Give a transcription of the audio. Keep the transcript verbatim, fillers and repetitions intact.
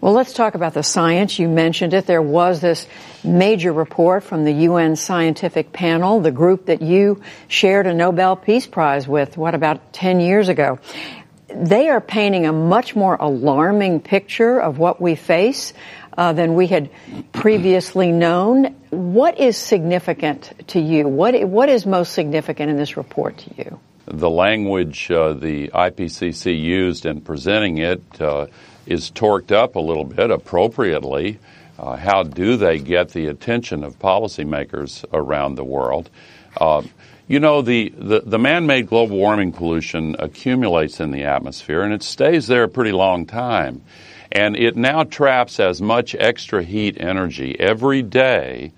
Well, let's talk about the science. You mentioned it. There was this major report from the U N scientific panel, the group that you shared a Nobel Peace Prize with, what, about ten years ago. They are painting a much more alarming picture of what we face uh, than we had previously known. What is significant to you? What What is most significant in this report to you? The language uh, the I P C C used in presenting it uh, is torqued up a little bit appropriately. Uh, how do they get the attention of policymakers around the world? Uh, you know, the, the, the man-made global warming pollution accumulates in the atmosphere, and it stays there a pretty long time. And it now traps as much extra heat energy every day